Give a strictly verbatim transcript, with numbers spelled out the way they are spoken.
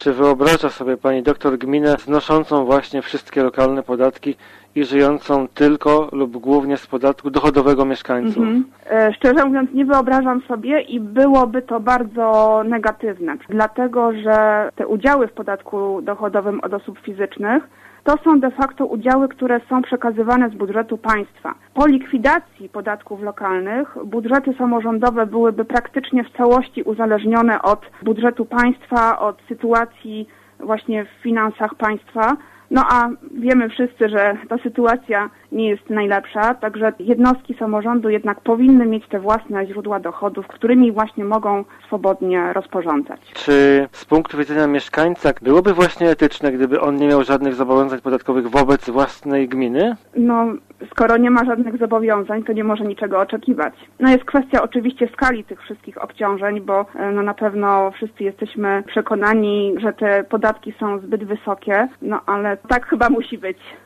Czy wyobraża sobie pani doktor gminę znoszącą właśnie wszystkie lokalne podatki i żyjącą tylko lub głównie z podatku dochodowego mieszkańców? Mhm. E, szczerze mówiąc, nie wyobrażam sobie i byłoby to bardzo negatywne, dlatego że te udziały w podatku dochodowym od osób fizycznych to są de facto udziały, które są przekazywane z budżetu państwa. Po likwidacji podatków lokalnych budżety samorządowe byłyby praktycznie w całości uzależnione od budżetu państwa, od sytuacji właśnie w finansach państwa. No a wiemy wszyscy, że ta sytuacja nie jest najlepsza, także jednostki samorządu jednak powinny mieć te własne źródła dochodów, którymi właśnie mogą swobodnie rozporządzać. Czy z punktu widzenia mieszkańca byłoby właśnie etyczne, gdyby on nie miał żadnych zobowiązań podatkowych wobec własnej gminy? No, skoro nie ma żadnych zobowiązań, to nie może niczego oczekiwać. No jest kwestia oczywiście skali tych wszystkich obciążeń, bo no na pewno wszyscy jesteśmy przekonani, że te podatki są zbyt wysokie, no ale tak chyba musi być.